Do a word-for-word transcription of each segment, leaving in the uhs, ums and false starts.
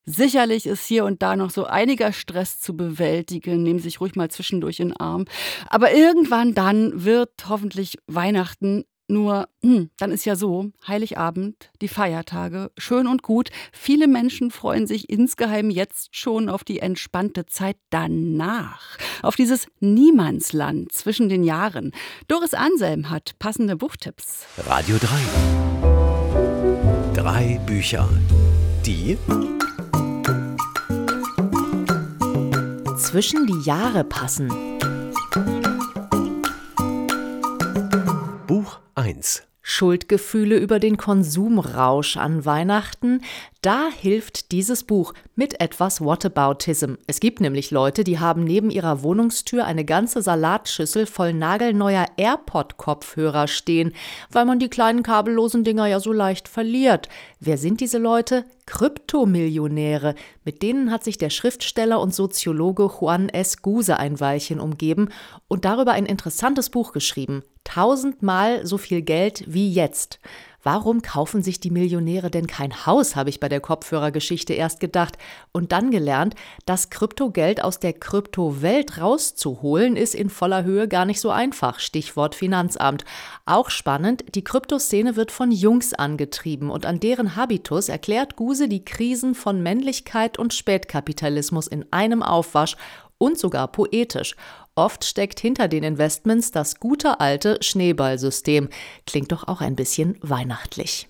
Sicherlich ist hier und da noch so einiger Stress zu bewältigen. Nehmen Sie sich ruhig mal zwischendurch in den Arm. Aber irgendwann dann wird hoffentlich Weihnachten. Nur, hm, dann ist ja so, Heiligabend, die Feiertage, schön und gut. Viele Menschen freuen sich insgeheim jetzt schon auf die entspannte Zeit danach. Auf dieses Niemandsland zwischen den Jahren. Doris Anselm hat passende Buchtipps. Radio drei. Drei Bücher. Die zwischen die Jahre passen. Buch eins. Schuldgefühle über den Konsumrausch an Weihnachten. Da hilft dieses Buch mit etwas Whataboutism. Es gibt nämlich Leute, die haben neben ihrer Wohnungstür eine ganze Salatschüssel voll nagelneuer AirPod-Kopfhörer stehen, weil man die kleinen kabellosen Dinger ja so leicht verliert. Wer sind diese Leute? Kryptomillionäre. Mit denen hat sich der Schriftsteller und Soziologe Juan S. Guse ein Weilchen umgeben und darüber ein interessantes Buch geschrieben. Tausendmal so viel Geld wie jetzt. Warum kaufen sich die Millionäre denn kein Haus, habe ich bei der Kopfhörergeschichte erst gedacht. Und dann gelernt, dass Kryptogeld aus der Kryptowelt rauszuholen, ist in voller Höhe gar nicht so einfach. Stichwort Finanzamt. Auch spannend, die Kryptoszene wird von Jungs angetrieben und an deren Habitus erklärt Guse die Krisen von Männlichkeit und Spätkapitalismus in einem Aufwasch und sogar poetisch. Oft steckt hinter den Investments das gute alte Schneeballsystem. Klingt doch auch ein bisschen weihnachtlich.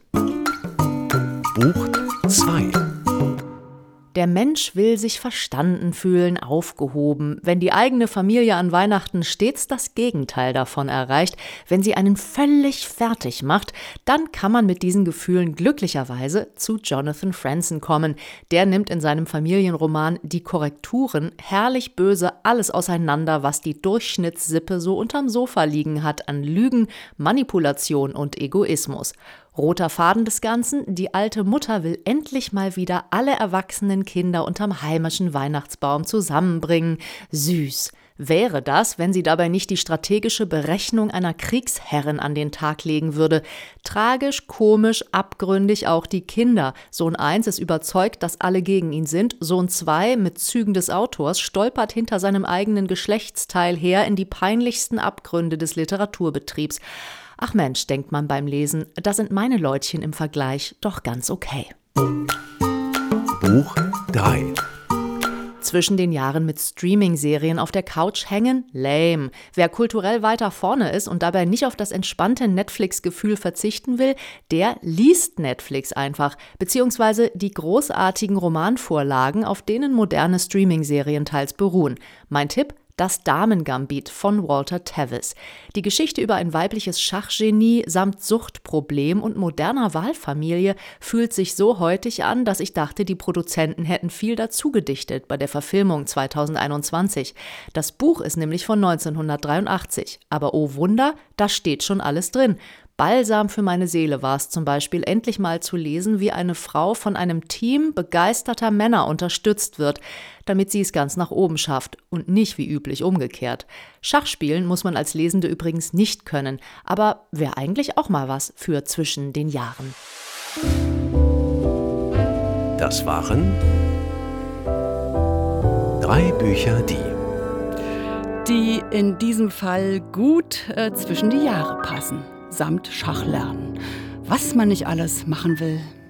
Buch zwei. Der Mensch will sich verstanden fühlen, aufgehoben. Wenn die eigene Familie an Weihnachten stets das Gegenteil davon erreicht, wenn sie einen völlig fertig macht, dann kann man mit diesen Gefühlen glücklicherweise zu Jonathan Franzen kommen. Der nimmt in seinem Familienroman Die Korrekturen herrlich böse alles auseinander, was die Durchschnittssippe so unterm Sofa liegen hat an Lügen, Manipulation und Egoismus. Roter Faden des Ganzen, die alte Mutter will endlich mal wieder alle erwachsenen Kinder unterm heimischen Weihnachtsbaum zusammenbringen. Süß. Wäre das, wenn sie dabei nicht die strategische Berechnung einer Kriegsherrin an den Tag legen würde. Tragisch, komisch, abgründig auch die Kinder. Sohn eins ist überzeugt, dass alle gegen ihn sind. Sohn zwei, mit Zügen des Autors, stolpert hinter seinem eigenen Geschlechtsteil her in die peinlichsten Abgründe des Literaturbetriebs. Ach Mensch, denkt man beim Lesen, da sind meine Leutchen im Vergleich doch ganz okay. Buch drei. Zwischen den Jahren mit Streaming-Serien auf der Couch hängen? Lame. Wer kulturell weiter vorne ist und dabei nicht auf das entspannte Netflix-Gefühl verzichten will, der liest Netflix einfach, beziehungsweise die großartigen Romanvorlagen, auf denen moderne Streaming-Serien teils beruhen. Mein Tipp? Das Damen-Gambit von Walter Tevis. Die Geschichte über ein weibliches Schachgenie samt Suchtproblem und moderner Wahlfamilie fühlt sich so heutig an, dass ich dachte, die Produzenten hätten viel dazu gedichtet bei der Verfilmung zweitausendeinundzwanzig. Das Buch ist nämlich von neunzehnhundertdreiundachtzig. Aber oh Wunder, da steht schon alles drin. Balsam für meine Seele war es zum Beispiel, endlich mal zu lesen, wie eine Frau von einem Team begeisterter Männer unterstützt wird, damit sie es ganz nach oben schafft und nicht wie üblich umgekehrt. Schachspielen muss man als Lesende übrigens nicht können, aber wäre eigentlich auch mal was für zwischen den Jahren. Das waren drei Bücher, die Die in diesem Fall gut äh, zwischen die Jahre passen. Samt Schachlernen. Was man nicht alles machen will.